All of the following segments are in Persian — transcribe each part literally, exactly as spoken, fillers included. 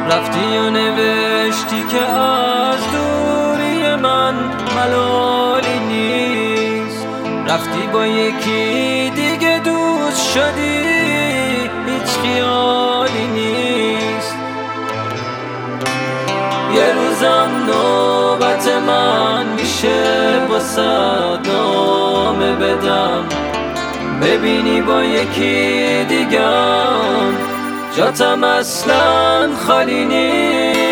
رفتی و نوشتی که از دوری من ملالی نیست. رفتی با یکی دیگه دوست شدی، هیچ خیالی نیست. یه روزم نوبت من میشه با صد نامه بدم، ببینی با یکی دیگم جاتم اصلا خالی نیست.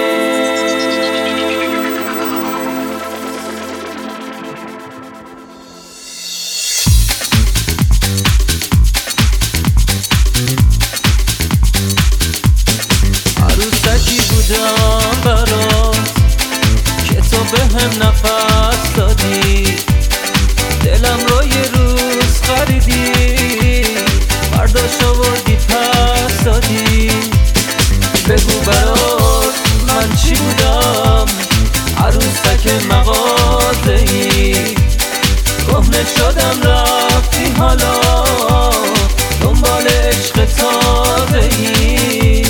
عروسکی بودم برات که تو بهم نفس دادی، دلم رو یه روز خریدی، برداشت آوردی پس دادی. بگو برات من چی بودم، عروسک مغازه‌ای، کهنه شدم رفتی حالا دنبال عشق تازه‌ای.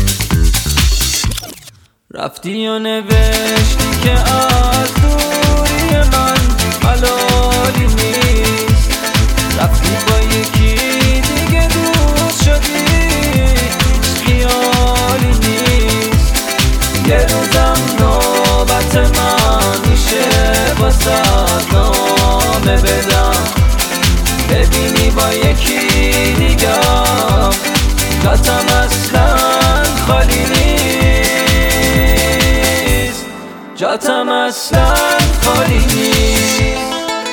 رفتی و نوشتی که از دوری من ملالی نیست. رفتی با یکی دیگه دوست شدی، هیچ خیالی نیست. یه روزم نوبت من میشه با صد نامه بدم، ببینی با یکی دیگم جاتم اصلا خالی نیست، جاتم اصلا خالی نیست.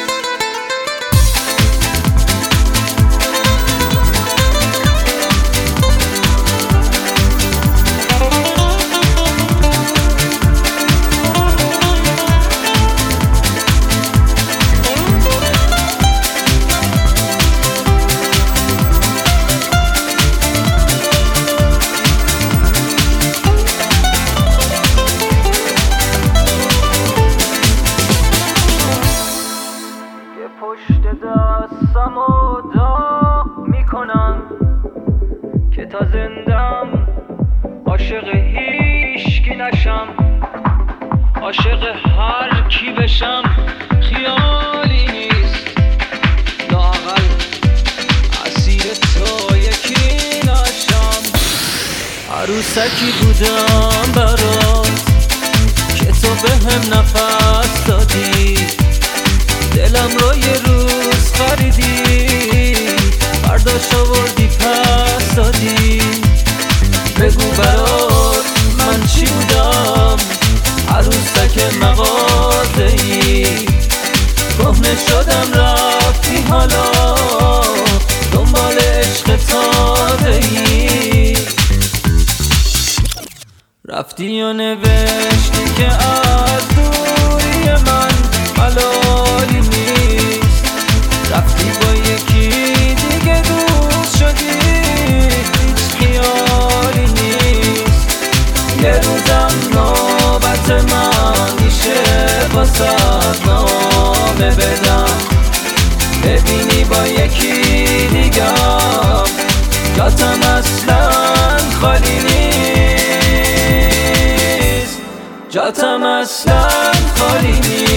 پشت دستم و دا میکنم که تا زندم عاشق هیچکی نشم، عاشق هر کی بشم خیالی نیست. لااقل اسیر تو یکی نشم. عروسکی بودم برات که تو بهم نفس دادی، دلم رو یه روز خریدی، برداشت آوردی پس دادی. بگو برات من چی بودم، عروسک مغازه‌ای، کهنه شدم رفتی حالا دنبال عشق تازه‌ای. رفتی و نوشتی که از دوری من ملالی نیست. رفتی با یکی دیگه دوست شدی، هیچ خیالی نیست. یه روزم نوبت من میشه با صد نامه بدم، ببینی با یکی دیگم جاتم اصلا خالی نیست، جاتم اصلا خالی نیست.